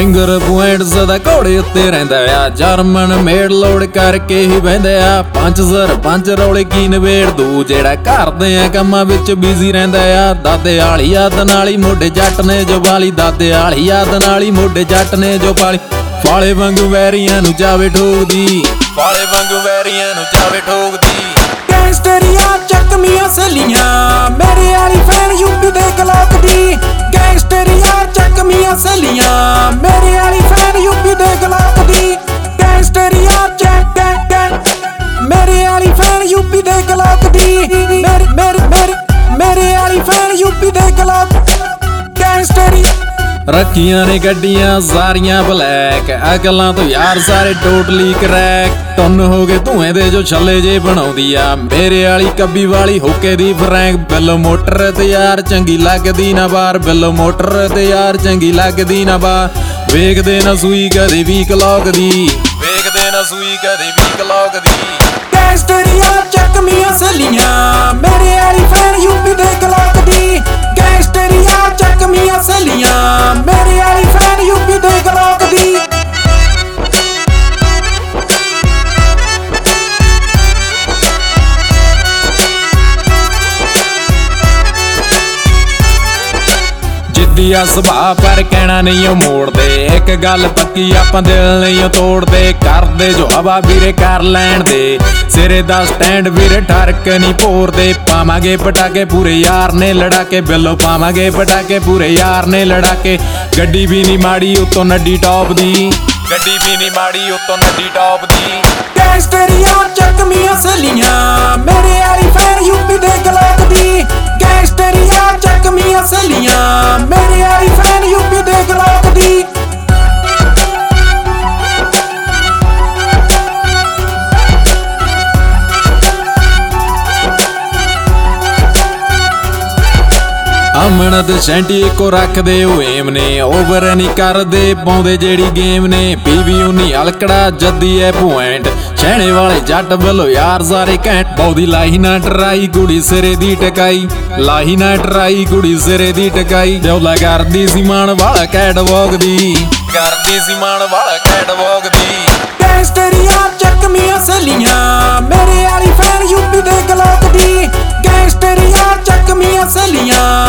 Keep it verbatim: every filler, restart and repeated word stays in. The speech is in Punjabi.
ਫਿੰਗਰ ਪੁਆਇੰਟ ਸਦਾ ਘੋੜੇ ਉੱਤੇ ਰਹਿੰਦਾ ਆ, ਜਰਮਨ ਮੇਡ ਲੋਡ ਕਰਕੇ ਹੀ ਬਹਿੰਦੇ ਆ। ਪੰਜ ਸਰ ਪੰਜ ਰੌਲੇ ਕੀ ਨਵੇੜ ਦੂ, ਜਿਹੜਾ ਕਰਦੇ ਆ ਕੰਮਾਂ ਵਿੱਚ ਬਿਜ਼ੀ ਰਹਿੰਦਾ ਆ। ਦਾਦੇ ਵਾਲੀ ਯਾਦ ਨਾਲ ਹੀ ਮੋਢੇ ਜੱਟ ਨੇ ਜੋ ਬਾਲੀ, ਦਾਦੇ ਵਾਲੀ ਯਾਦ ਨਾਲ ਹੀ ਮੋਢੇ ਜੱਟ ਨੇ ਜੋ ਪਾਲੀ। ਫਾਲੇ ਵਾਂਗੂ ਵੈਰੀਆਂ ਨੂੰ ਜਾਵੇ ਠੋਕਦੀ, ਫਾਲੇ ਵਾਂਗੂ ਵੈਰੀਆਂ ਨੂੰ ਜਾਵੇ ਠੋਕਦੀ। ਗੈਂਗਸਟਰੀਆਂ ਚੱਕਮੀਆਂ ਸਲੀਆਂ, ਮੇਰੇ ਵਾਲੀ ਫੈਨ ਯੂਪੀ ਦੇ ਕਲਾਕ ਦੀ। ਗੈਂਗਸਟਰੀਆਂ ਚੱਕਮੀਆਂ ਸਲੀਆਂ, ਮੇਰੇ ਵਾਲੀ ਫੈਨ ਯੂਪੀ ਦੇ ਕਲਾਕ ਦੀ। ਗੈਂਗਸਟਰੀਆਂ ਚੱਕ ਮੇਰੇ ਵਾਲੀ ਫੈਨ ਯੂਪੀ ਦੇ ਕਲਾਕ ਦੀ। ਮੇਰੇ ਮੇਰੇ ਮੇਰੇ ਮੇਰੇ ਵਾਲੀ ਫੈਨ ਯੂਪੀ ਦੇ ਕਲਾਕ। ਗੈਂਗਸਟਰੀ ਰੱਖੀਆਂ ਨੇ ਗੱਡੀਆਂ ਸਾਰੀਆਂ ਬਲੈਕ, ਅਕਲਾਂ ਤੋਂ ਯਾਰ ਸਾਰੇ ਟੋਟਲੀ ਕਰੈਕ। ਟੁੰਨ ਹੋ ਗਏ ਧੂਏ ਦੇ ਜੋ ਛੱਲੇ ਜੇ ਬਣਾਉਂਦੀ ਆ, ਮੇਰੇ ਵਾਲੀ ਕੱਬੀ ਵਾਲੀ ਹੋਕੇ ਦੀ ਫਰੈਂਕ। ਬਿੱਲ ਮੋਟਰ ਤੇ ਯਾਰ ਚੰਗੀ ਲੱਗਦੀ ਨਾ ਬਾਰ, ਬਿੱਲ ਮੋਟਰ ਤੇ ਯਾਰ ਚੰਗੀ ਲੱਗਦੀ ਨਾ ਬਾਰ। ਵੇਖਦੇ ਨਾ ਸੂਈ ਕਦੇ ਵੀ ਕਲੌਕ ਦੀ, ਵੇਖਦੇ ਨਾ ਸੂਈ ਕਦੇ ਵੀ ਕਲੌਕ ਦੀ। ਗੈਂਗਸਟਰੀਆਂ ਚੱਕਮੀਆਂ ਸਲੀਆਂ, ਮੇਰੇ ਵਾਲੀ ਫੈਨ ਯੂਪੀ ਦੇ ਕਲਾਕ ਦੀ। ਗੈਂਗਸਟਰੀਆਂ ਚੱਕਮੀਆਂ ਸਲੀਆਂ, ਮੇਰੇ ਵਾਲੀ ਫੈਨ ਯੂਪੀ ਦੇ ਕਲਾਕ ਦੀ। ਜਿੱਦੀ ਆ ਸੁਭਾਅ ਪਰ ਕਹਿਣਾ ਨਹੀਂ ਉਹ ਮੋੜਦੇ, ਇੱਕ ਗੱਲ ਪੱਕੀ ਆਪਾਂ ਦਿਲ ਨਹੀਂ ਉਹ ਤੋੜਦੇ। ਕਰਦੇ ਜੋ ਹਵਾ ਵੀਰੇ ਕਰ ਲੈਣ ਦੇ, ਸਿਰੇ ਦਾ ਸਟੈਂਡ ਵੀਰੇ ਠਰਕ ਨਹੀਂ ਭੋਰਦੇ। ਪਾਵਾਂਗੇ ਪਟਾਕੇ ਪੂਰੇ ਯਾਰ ਨੇ ਲੜਾ ਕੇ, ਬਿੱਲੋ ਪਾਵਾਂਗੇ ਪਟਾਕੇ ਪੂਰੇ ਯਾਰ ਨੇ ਲੜਾ ਕੇ। ਗੱਡੀ ਵੀ ਨਹੀਂ ਮਾੜੀ ਉਤੋਂ ਨੱਡੀ ਟੌਪ ਦੀ, ਗੱਡੀ ਵੀ ਨਹੀਂ ਮਾੜੀ ਉਤੋਂ ਨੱਡੀ ਟੌਪ ਦੀ। ਗੈਂਗਸਟਰੀਆਂ ਚੱਕਮੀਆਂ ਸਲੀਆਂ, ਮੇਰੇ ਵਾਲੀ ਫੈਨ ਯੂਪੀ ਦੇ ਕਲਾਕ ਦੀ। ਗੈਂਗਸਟਰੀਆਂ ਚੱਕਮੀਆਂ ਸਲੀਆਂ, ਮੇਰੇ ਵਾਲੀ ਫੈਨ ਯੂਪੀ ਦੇ ਕਲਾਕ ਦੀ। ਅਮਨ ਤੇ ਸੈਂਟੀ ਇੱਕੋ ਰੱਖਦੇ ਉਹ ਏਮ ਨੇ, ਓਵਰ ਨਹੀਂ ਕਰਦੇ ਪਾਉਂਦੇ ਜਿਹੜੀ ਗੇਮ ਨੇ। ਪੀਵੀ ਉਨੀ ਹਲਕੜਾ ਜੱਦੀ ਐ ਪੁਆਇੰਟ, ਛੈਣੇ ਵਾਲੇ ਜੱਟ ਵੱਲੋਂ ਯਾਰ ਸਾਰੇ ਘੈਂਟ। ਬੌਦੀ ਲਾਹੀ ਨਾ ਟਰਾਈ ਕੁੜੀ ਸਿਰੇ ਦੀ ਟਕਾਈ, ਲਾਹੀ ਨਾ ਟਰਾਈ ਕੁੜੀ ਸਿਰੇ ਦੀ ਟਕਾਈ। ਜੌਲਾ ਕਰਦੀ ਸੀ ਮਾਣ ਵਾਲਾ ਕੈਟ ਵੌਕ ਦੀ, ਕਰਦੀ ਸੀ ਮਾਣ ਵਾਲਾ ਕੈਟ ਵੌਕ ਦੀ। ਗੈਂਗਸਟਰੀਆਂ ਚੱਕਮੀਆਂ ਸਲੀਆਂ, ਮੇਰੇ ਵਾਲੀ ਫੈਨ ਯੂਪੀ ਦੇ ਕਲਾਕ ਦੀ। ਗੈਂਗਸਟਰੀਆਂ ਚੱਕਮੀਆਂ ਸਲੀਆਂ,